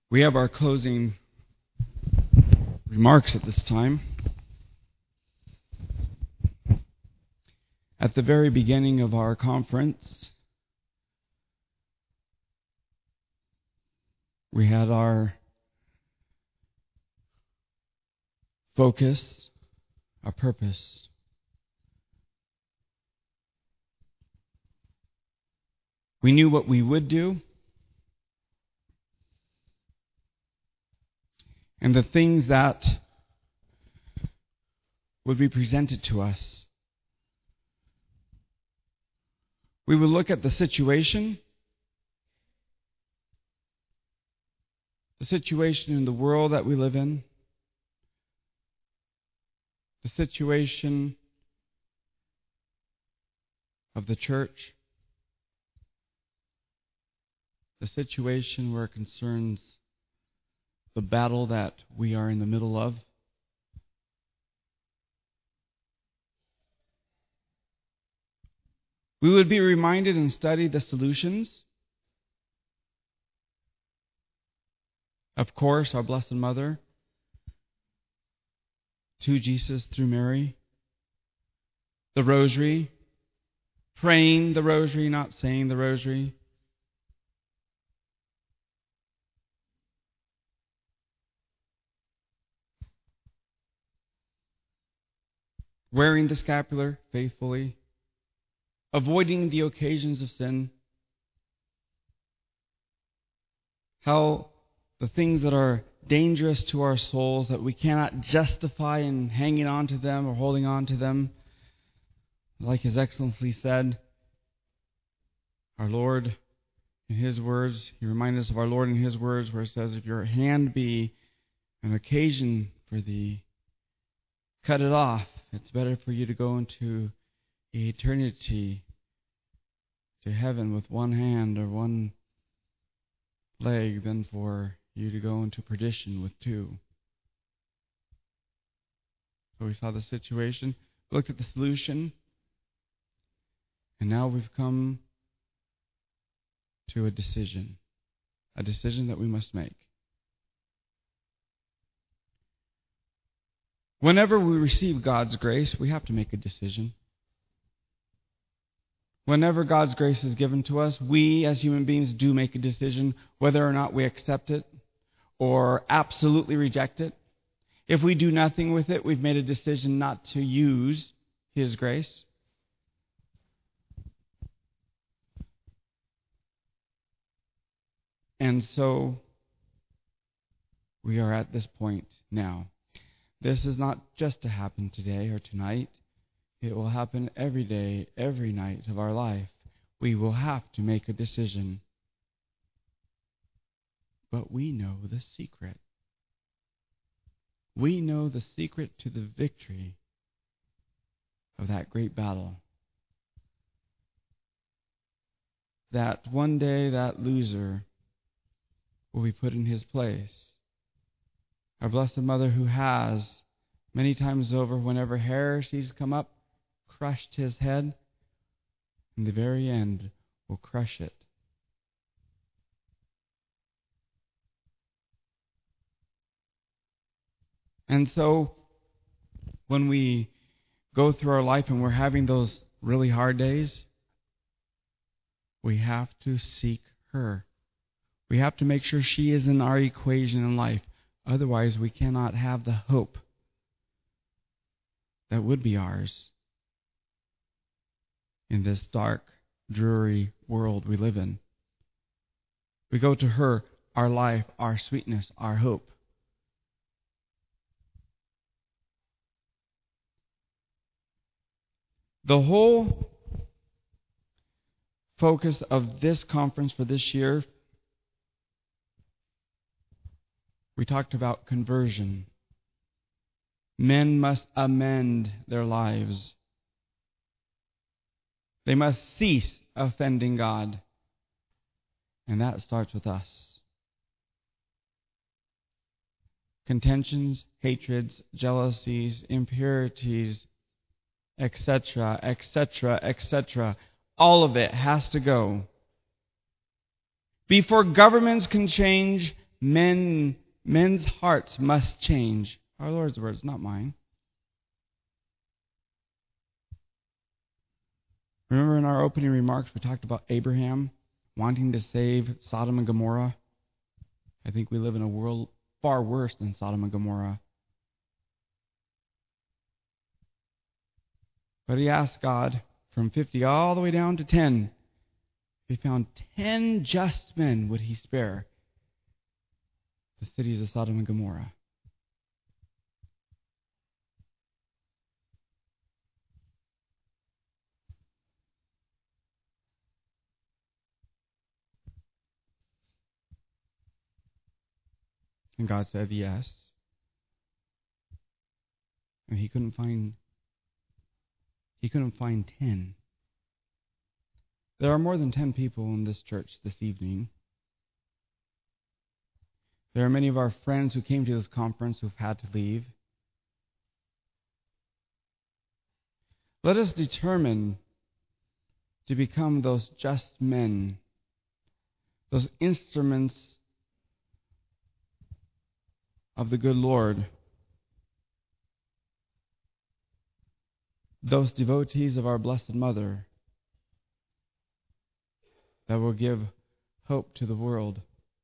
We have our closing remarks at this time. At the very beginning of our conference, we had our focus, our purpose. We knew what we would do and the things that would be presented to us. We would look at the situation in the world that we live in, the situation of the church, the situation where it concerns the battle that we are in the middle of. We would be reminded and study the solutions. Of course, our Blessed Mother, to Jesus through Mary, the Rosary, praying the Rosary, not saying the Rosary. Wearing the scapular faithfully, avoiding the occasions of sin, how the things that are dangerous to our souls, that we cannot justify in hanging on to them or holding on to them, like His Excellency said, our Lord in His words, He reminded us of our Lord in His words, where it says, if your hand be an occasion for thee, cut it off. It's better for you to go into eternity, to heaven with one hand or one leg, than for you to go into perdition with two. So we saw the situation, looked at the solution, and now we've come to a decision that we must make. Whenever we receive God's grace, we have to make a decision. Whenever God's grace is given to us, we as human beings do make a decision whether or not we accept it or absolutely reject it. If we do nothing with it, we've made a decision not to use His grace. And so we are at this point now. This is not just to happen today or tonight. It will happen every day, every night of our life. We will have to make a decision. But we know the secret. We know the secret to the victory of that great battle. That one day that loser will be put in his place. Our Blessed Mother, who has many times over, whenever heresies come up, crushed his head, in the very end will crush it. And so, when we go through our life and we're having those really hard days, we have to seek her. We have to make sure she is in our equation in life. Otherwise, we cannot have the hope that would be ours in this dark, dreary world we live in. We go to her, our life, our sweetness, our hope. The whole focus of this conference for this year, we talked about conversion. Men must amend their lives. They must cease offending God. And that starts with us. Contentions, hatreds, jealousies, impurities, etc., etc., etc. All of it has to go. Before governments can change, men's hearts must change. Our Lord's words, not mine. Remember in our opening remarks we talked about Abraham wanting to save Sodom and Gomorrah? I think we live in a world far worse than Sodom and Gomorrah. But he asked God from 50 all the way down to 10. If he found 10 just men, would he spare the cities of Sodom and Gomorrah? And God said yes. And he couldn't find 10. There are more than 10 people in this church this evening. There are many of our friends who came to this conference who've had to leave. Let us determine to become those just men, those instruments of the good Lord, those devotees of our Blessed Mother that will give hope to the world.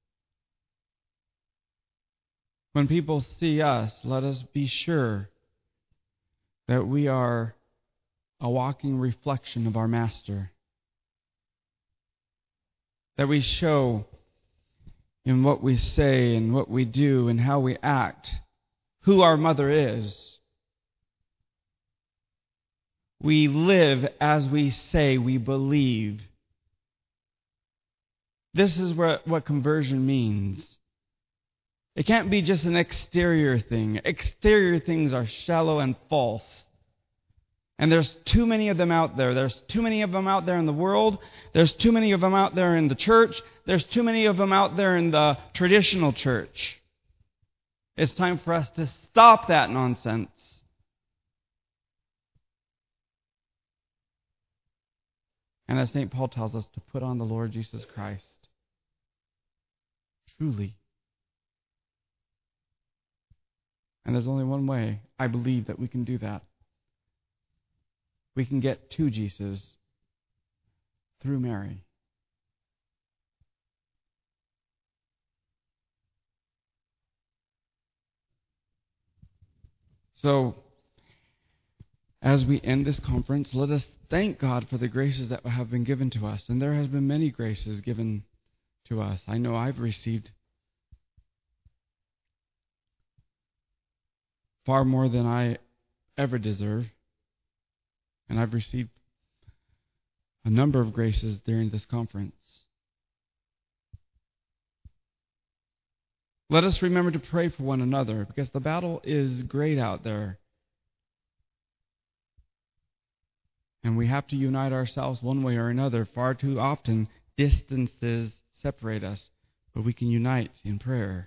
When people see us, let us be sure that we are a walking reflection of our Master. That we show in what we say and what we do and how we act who our Mother is. We live as we say we believe. This is what conversion means. It can't be just an exterior thing. Exterior things are shallow and false. And there's too many of them out there. There's too many of them out there in the world. There's too many of them out there in the church. There's too many of them out there in the traditional church. It's time for us to stop that nonsense. And as St. Paul tells us, to put on the Lord Jesus Christ. Truly. And there's only one way, I believe, that we can do that. We can get to Jesus through Mary. So, as we end this conference, let us thank God for the graces that have been given to us. And there has been many graces given to us. I know I've received far more than I ever deserve. And I've received a number of graces during this conference. Let us remember to pray for one another, because the battle is great out there. And we have to unite ourselves one way or another. Far too often, distances separate us, but we can unite in prayer.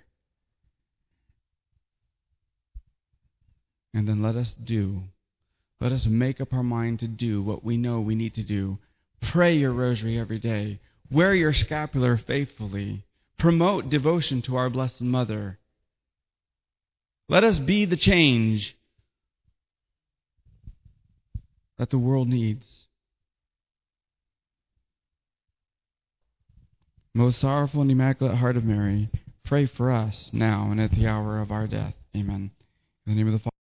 And then let us make up our mind to do what we know we need to do. Pray your rosary every day. Wear your scapular faithfully. Promote devotion to our Blessed Mother. Let us be the change that the world needs. Most sorrowful and immaculate Heart of Mary, pray for us now and at the hour of our death. Amen. In the name of the Father,